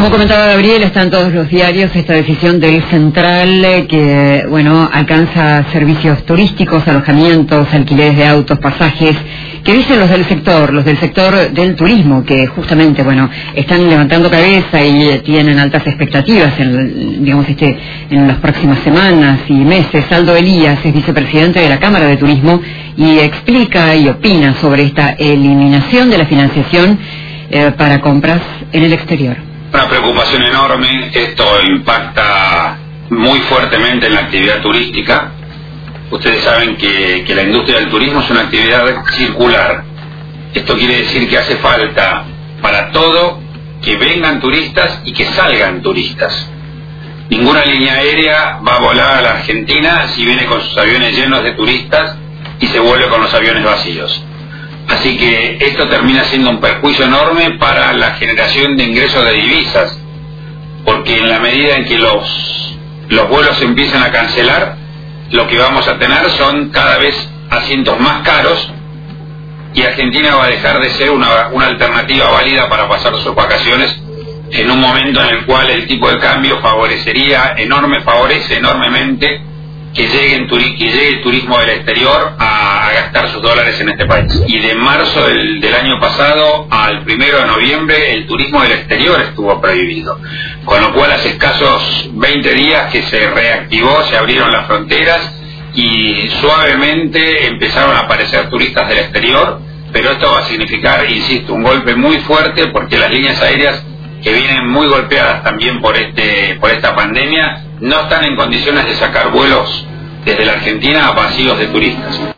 Como comentaba Gabriel, está en todos los diarios esta decisión del Central que, bueno, alcanza servicios turísticos, alojamientos, alquileres de autos, pasajes, que dicen los del sector del turismo, que justamente, bueno, están levantando cabeza y tienen altas expectativas en las próximas semanas y meses. Aldo Elías es vicepresidente de la Cámara de Turismo y explica y opina sobre esta eliminación de la financiación para compras en el exterior. Una preocupación enorme, esto impacta muy fuertemente en la actividad turística. Ustedes saben que la industria del turismo es una actividad circular. Esto quiere decir que hace falta para todo que vengan turistas y que salgan turistas. Ninguna línea aérea va a volar a la Argentina si viene con sus aviones llenos de turistas y se vuelve con los aviones vacíos. Así que esto termina siendo un perjuicio enorme para la generación de ingresos de divisas, porque en la medida en que los vuelos se empiezan a cancelar, lo que vamos a tener son cada vez asientos más caros y Argentina va a dejar de ser una alternativa válida para pasar sus vacaciones en un momento en el cual el tipo de cambio favorece enormemente que llegue el turismo del exterior a gastar sus dólares en este país. Y de marzo del año pasado al 1 de noviembre el turismo del exterior estuvo prohibido, con lo cual hace escasos 20 días que se reactivó, se abrieron las fronteras y suavemente empezaron a aparecer turistas del exterior, pero esto va a significar, insisto, un golpe muy fuerte porque las líneas aéreas que vienen muy golpeadas también por esta pandemia no están en condiciones de sacar vuelos desde la Argentina vacíos de turistas.